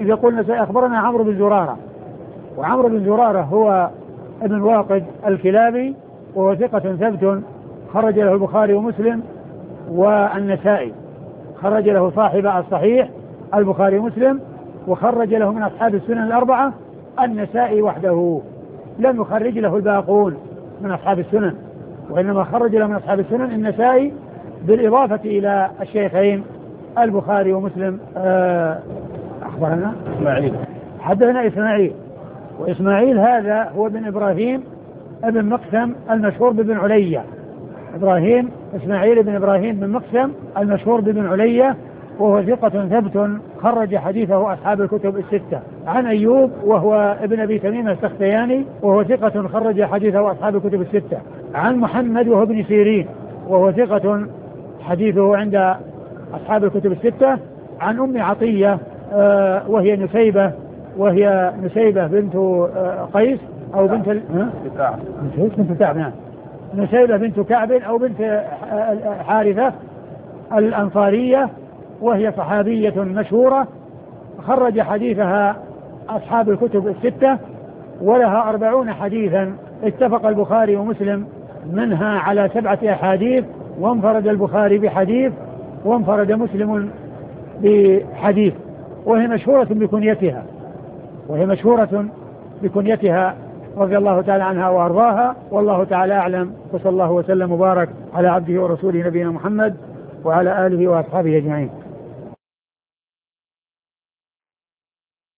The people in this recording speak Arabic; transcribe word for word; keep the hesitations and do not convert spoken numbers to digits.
يقول النسائي أخبرنا عمرو بن زرارة، وعمرو بن زرارة هو ابن واقد الكلابي وهو ثقة ثبت خرج له البخاري ومسلم والنسائي، خرج له صاحب الصحيح البخاري ومسلم، وخرج له من أصحاب السنن الأربعة النسائي وحده، لم يخرج له الباقون من أصحاب السنن، وإنما خرج له من أصحاب السنن النسائي بالإضافة إلى الشيخين البخاري ومسلم. آه أخبرنا إسماعيل، حدثنا إسماعيل، وإسماعيل هذا هو بن إبراهيم ابن مقسم المشهور بابن علية، إبراهيم إسماعيل بن إبراهيم بن مقسم المشهور بابن علية، وهو ثقة ثبت خرج حديثه أصحاب الكتب الستة. عن أيوب وهو ابن أبي تميم السختياني وهو ثقة خرج حديثه أصحاب الكتب الستة. عن محمد وهو ابن سيرين وهو ثقة حديثه عند أصحاب الكتب الستة. عن أم عطية آه وهي نسيبة وهي نسيبة بنت آه قيس أو بنت كعب بنت كعب نعم نسيبة بنت كعب أو بنت حارثة الأنصارية، وهي صحابية مشهورة خرج حديثها أصحاب الكتب الستة، ولها أربعون حديثا اتفق البخاري ومسلم منها على سبعة أحاديث، وانفرد البخاري بحديث وانفرد مسلم بحديث، وهي مشهورة بكنيتها وهي مشهورة بكنيتها رضي الله تعالى عنها وأرضاها، والله تعالى أعلم، وصلى الله وسلم وبارك على عبده ورسوله نبينا محمد وعلى آله وأصحابه أجمعين.